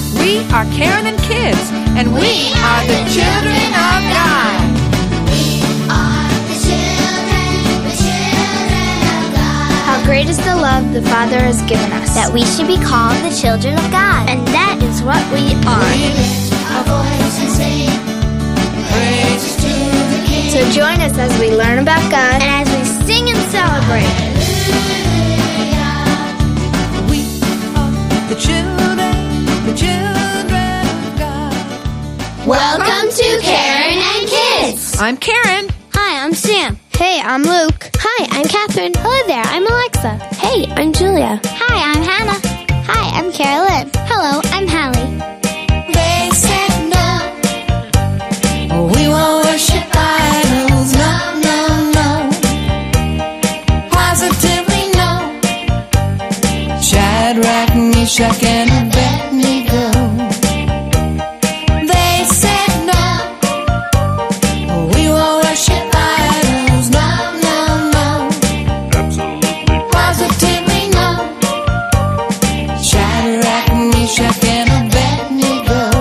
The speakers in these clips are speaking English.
We are Karen and Kids, and we are the children of God. We are the children of God. How great is the love the Father has given us, That we should be called the children of God. and that is what we are. We lift our voice and sing praises to the King. So join us as we learn about God and as we sing and celebrate. We are the children of God. Welcome to Karen and Kids. I'm Karen. Hi, I'm Sam. Hey, I'm Luke. Hi, I'm Catherine. Hello there, I'm Alexa. Hey, I'm Julia. Hi, I'm Hannah. Hi, I'm Carolyn. Hello, I'm Hallie. They said no. We won't worship idols. No, no, no. Positively no. Shadrach, Meshach, and Abednego. They said no. We won't worship idols. No, no, no. Positively no. Shadrach, Meshach, and Abednego.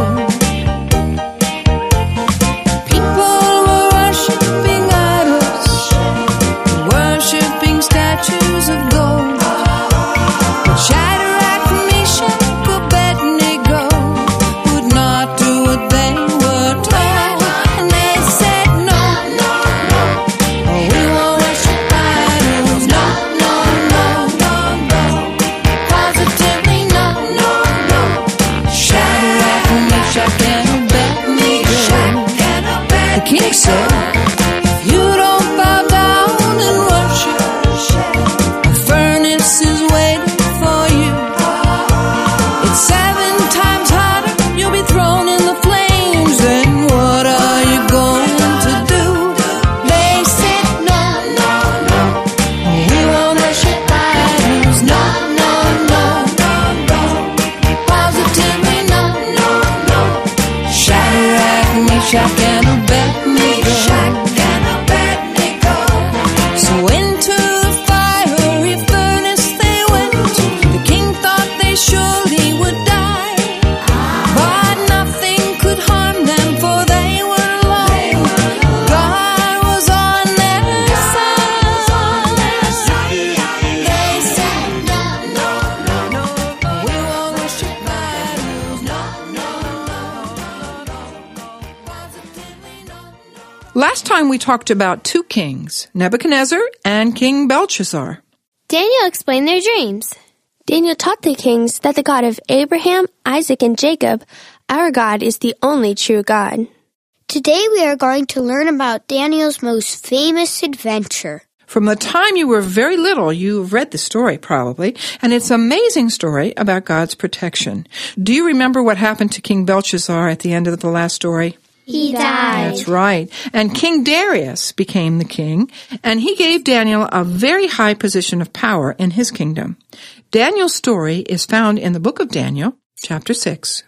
People were worshiping idols, worshiping statues of gold. But Shadrach, Meshach, Abednego would not do what they were told. And they said no, no, no. We won't worship idols. No, no, no, no, no. Positively no, no, no. Shadrach, Meshach, and Abednego. The king said, if you don't bow down and worship, the furnace is waiting for you. It's 7 times hotter, you'll be thrown in the flames. Then what are you going to do? They said no, no, no. We won't worship idols. No, no, no, no, no. Positively no, no, no. Shadrach, Meshach, and Abednego. So into the fiery furnace they went. The king thought they surely would die, but nothing could harm them, for they were alone. God was on their side. They said no, no, no, no. We won't worship idols. No, no, no, no. Positively no. Last time we talked about 2 kings, Nebuchadnezzar and King Belshazzar. Daniel explained their dreams. Daniel taught the kings that the God of Abraham, Isaac, and Jacob, our God, is the only true God. Today we are going to learn about Daniel's most famous adventure. From the time you were very little, you've read the story probably, and it's an amazing story about God's protection. Do you remember what happened to King Belshazzar at the end of the last story? He died. That's right. And King Darius became the king, and he gave Daniel a very high position of power in his kingdom. Daniel's story is found in the book of Daniel, chapter 6.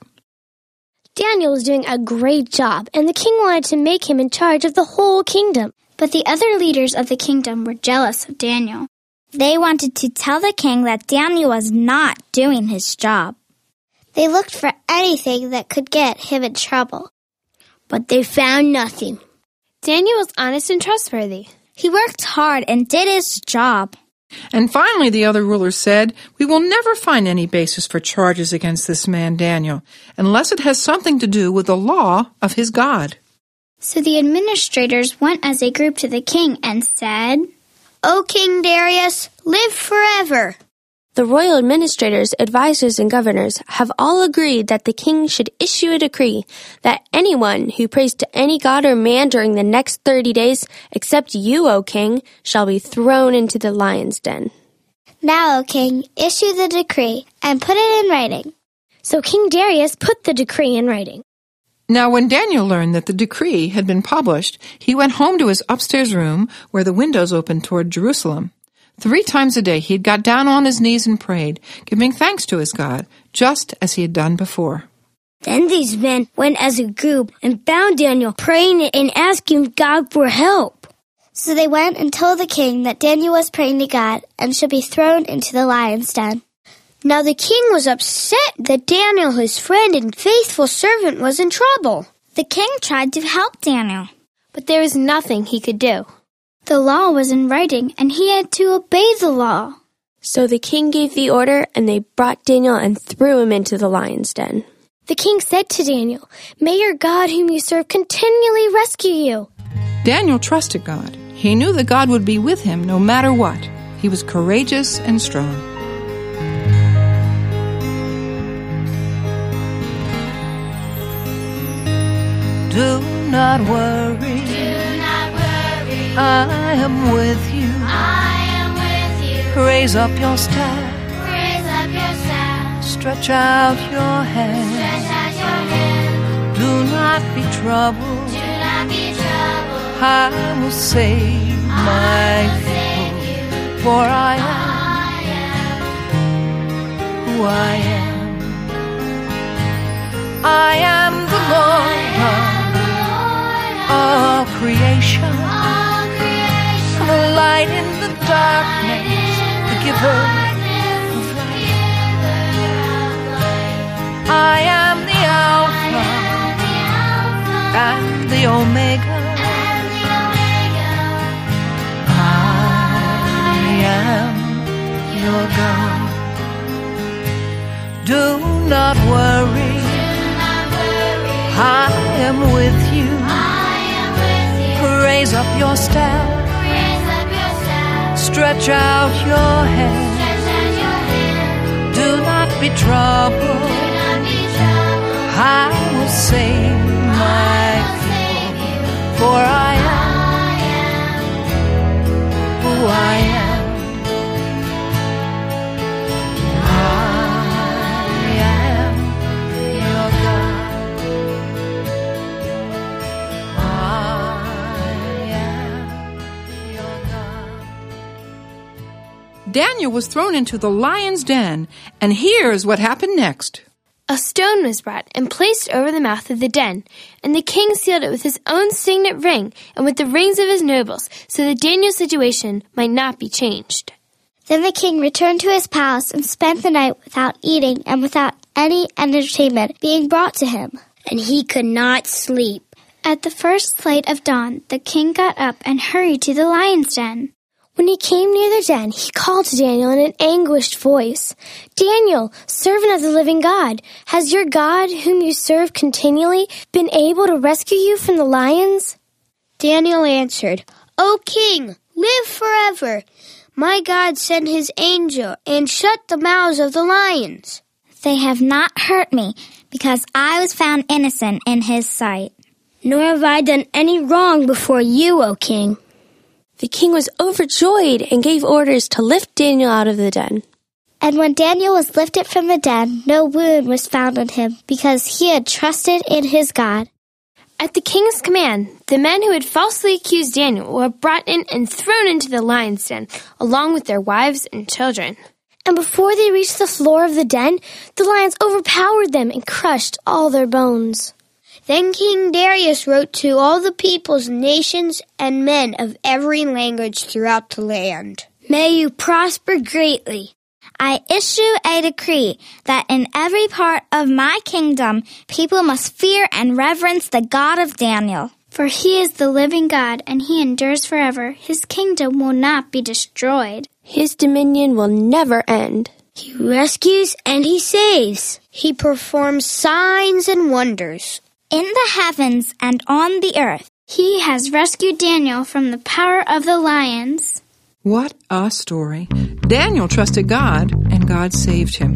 Daniel was doing a great job, and the king wanted to make him in charge of the whole kingdom. But the other leaders of the kingdom were jealous of Daniel. They wanted to tell the king that Daniel was not doing his job. They looked for anything that could get him in trouble. But they found nothing. Daniel was honest and trustworthy. He worked hard and did his job. And finally, the other rulers said, we will never find any basis for charges against this man Daniel, unless it has something to do with the law of his God. So the administrators went as a group to the king and said, O King Darius, live forever. The royal administrators, advisors, and governors have all agreed that the king should issue a decree that anyone who prays to any god or man during the next 30 days, except you, O king, shall be thrown into the lion's den. Now, O king, issue the decree and put it in writing. So King Darius put the decree in writing. Now, when Daniel learned that the decree had been published, he went home to his upstairs room where the windows opened toward Jerusalem. 3 times a day he had got down on his knees and prayed, giving thanks to his God, just as he had done before. Then these men went as a group and found Daniel praying and asking God for help. So they went and told the king that Daniel was praying to God and should be thrown into the lion's den. Now the king was upset that Daniel, his friend and faithful servant, was in trouble. The king tried to help Daniel, But there was nothing he could do. the law was in writing, and he had to obey the law. So the king gave the order, and they brought Daniel and threw him into the lion's den. The king said to Daniel, "May your God whom you serve continually rescue you." Daniel trusted God. He knew that God would be with him no matter what. He was courageous and strong. Do not worry. I am with you. Raise up your staff. Stretch out your hand. Do not be troubled. I will save my people, for I am who I am. I am the Lord of creation, the light in the darkness, the giver of light. I am the Alpha and the Omega. I am your God. Do not worry. I am with you. Raise up your staff. Stretch out your hand. Do not be troubled. I will save my people, for I am who I am. Daniel was thrown into the lion's den, and here's what happened next. A stone was brought and placed over the mouth of the den, and the king sealed it with his own signet ring and with the rings of his nobles, so that Daniel's situation might not be changed. Then the king returned to his palace and spent the night without eating and without any entertainment being brought to him. And he could not sleep. At the first light of dawn, the king got up and hurried to the lion's den. When he came near the den, he called to Daniel in an anguished voice, "Daniel, servant of the living God, has your God, whom you serve continually, been able to rescue you from the lions?" Daniel answered, "O king, live forever. My God sent his angel and shut the mouths of the lions." They have not hurt me, because I was found innocent in his sight. Nor have I done any wrong before you, O king. The king was overjoyed and gave orders to lift Daniel out of the den. And when Daniel was lifted from the den, no wound was found on him, because he had trusted in his God. At the king's command, the men who had falsely accused Daniel were brought in and thrown into the lion's den, along with their wives and children. And before they reached the floor of the den, the lions overpowered them and crushed all their bones. Then King Darius wrote to all the peoples, nations, and men of every language throughout the land. May you prosper greatly. I issue a decree that in every part of my kingdom, people must fear and reverence the God of Daniel. For he is the living God, and he endures forever. His kingdom will not be destroyed. His dominion will never end. He rescues and he saves. He performs signs and wonders. In the heavens and on the earth, he has rescued Daniel from the power of the lions. What a story. Daniel trusted God, and God saved him.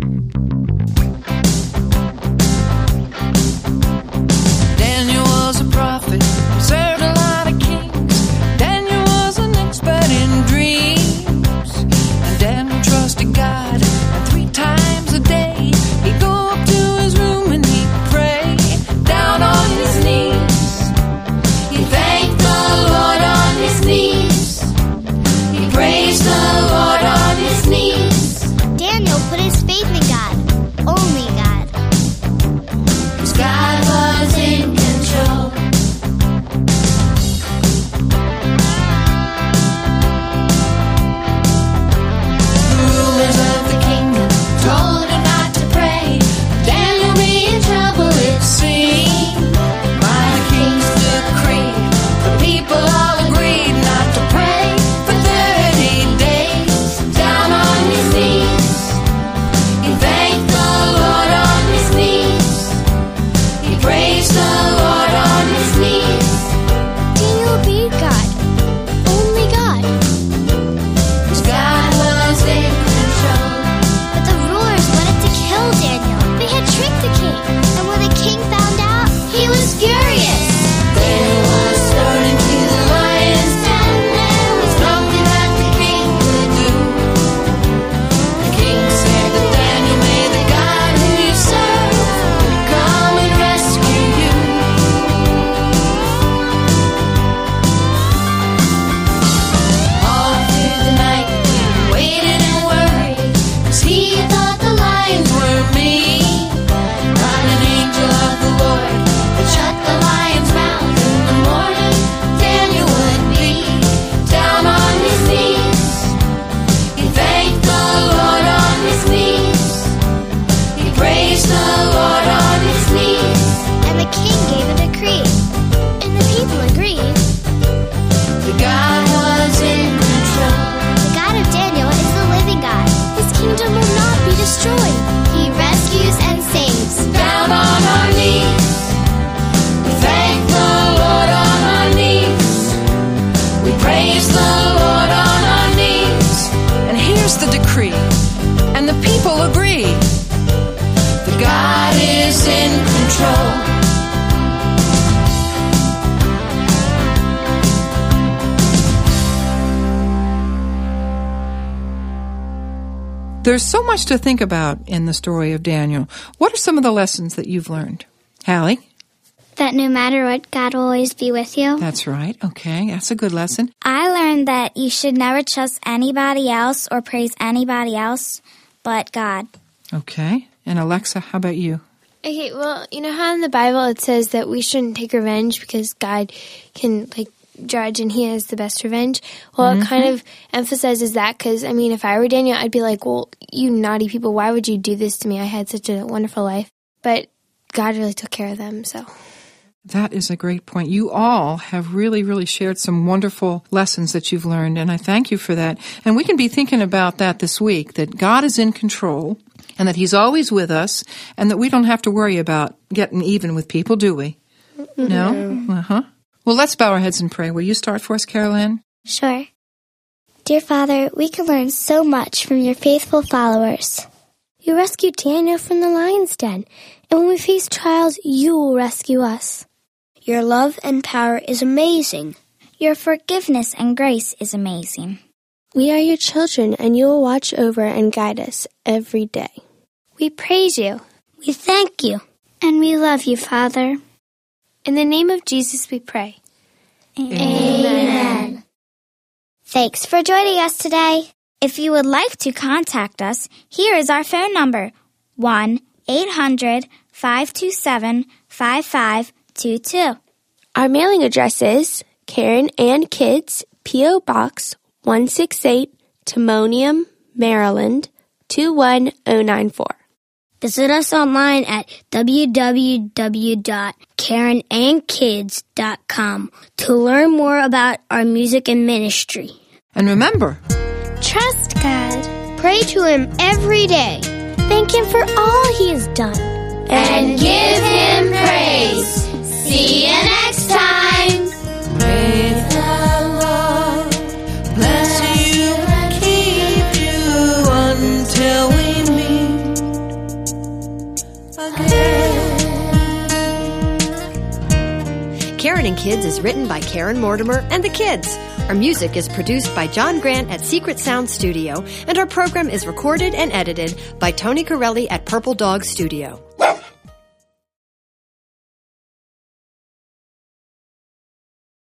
Daniel was a prophet who served a lot of kings. Daniel was an expert in dreams. And Daniel trusted God, and 3 times a day he'd go up to his room and he'd pray down on his knees. He thanked the Lord on his knees. He praised the Lord on his knees. Daniel put his faith in God. And when the king found out, he was furious. Daniel was thrown into the lion's den. There was nothing that the king could do. The king said to Daniel, may the God who you serve come and rescue you. All through the night he waited and worried, 'cause he thought the lions were mean. Not an angel of the Lord would shut the lion's mouth. In the morning Daniel would be down on his knees. He thanked the Lord on his knees. He praised the Lord on his knees. And the king gave a decree. And the people agreed. The God was in control. The God of Daniel is the living God. His kingdom will not be destroyed. He rescues and saves. Down on our knees, we thank the Lord on our knees. We praise the Lord on our knees. And here's the decree. And the people agree. The God is in control. There's so much to think about in the story of Daniel. What are some of the lessons that you've learned? Hallie? That no matter what, God will always be with you. That's right. Okay, that's a good lesson. I learned that you should never trust anybody else or praise anybody else but God. Okay. And Alexa, how about you? Okay, well, you know how in the Bible it says that we shouldn't take revenge because God can, judge and he has the best revenge? Well, it kind of emphasizes that because, if I were Daniel, I'd be like, well, you naughty people, why would you do this to me? I had such a wonderful life. But God really took care of them, so. That is a great point. You all have really, really shared some wonderful lessons that you've learned, and I thank you for that. And we can be thinking about that this week, that God is in control and that he's always with us and that we don't have to worry about getting even with people, do we? No? Uh-huh. Well, let's bow our heads and pray. Will you start for us, Carol Ann? Sure. Dear Father, we can learn so much from your faithful followers. You rescued Daniel from the lion's den, and when we face trials, you will rescue us. Your love and power is amazing. Your forgiveness and grace is amazing. We are your children, and you will watch over and guide us every day. We praise you. We thank you. And we love you, Father. In the name of Jesus we pray. Amen. Thanks for joining us today. If you would like to contact us, here is our phone number, 1-800-527-5522. Our mailing address is Karen and Kids, P.O. Box 168, Timonium, Maryland, 21094. Visit us online at www.karenandkids.com to learn more about our music and ministry. And remember, Trust God. Pray to him every day. Thank him for all he has done. And give him praise. See you next time. May the Lord bless you and keep you until we meet again. Karen and Kids is written by Karen Mortimer and the kids. Our music is produced by John Grant at Secret Sound Studio, and our program is recorded and edited by Tony Corelli at Purple Dog Studio.